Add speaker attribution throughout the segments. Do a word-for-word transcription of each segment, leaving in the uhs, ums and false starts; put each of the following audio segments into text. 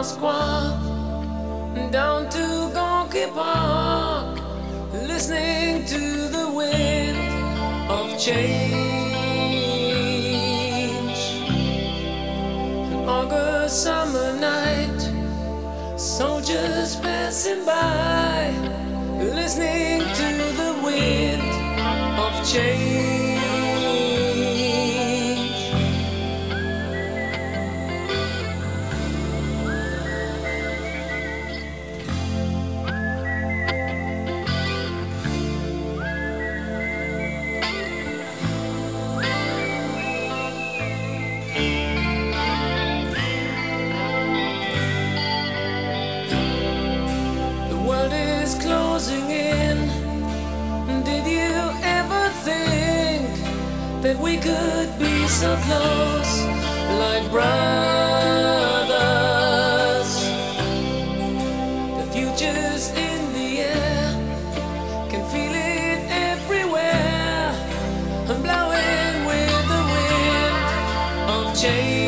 Speaker 1: Moscow down to Gorky Park, listening to the wind of change. An August summer night, soldiers passing by, listening to the wind of change. Closing in. Did you ever think that we could be so close, like brothers? The future's in the air, can feel it everywhere. I'm blowing with the wind of change.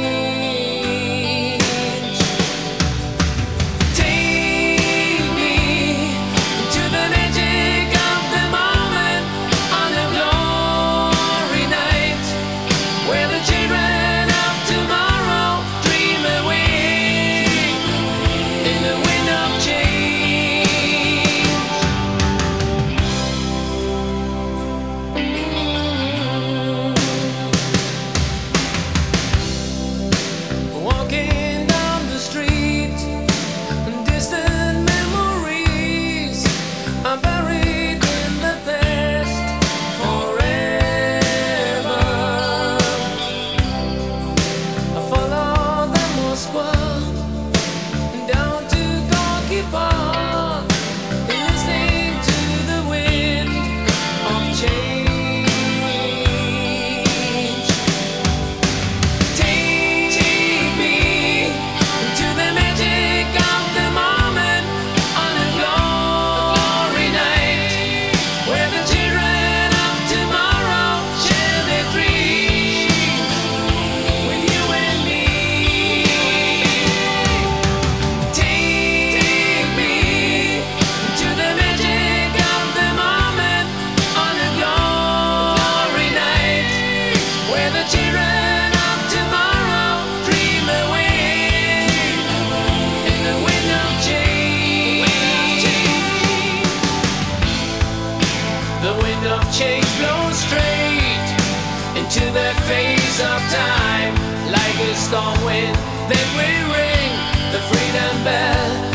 Speaker 1: Change blows straight into the face of time, like a storm wind. Then we ring the freedom bell.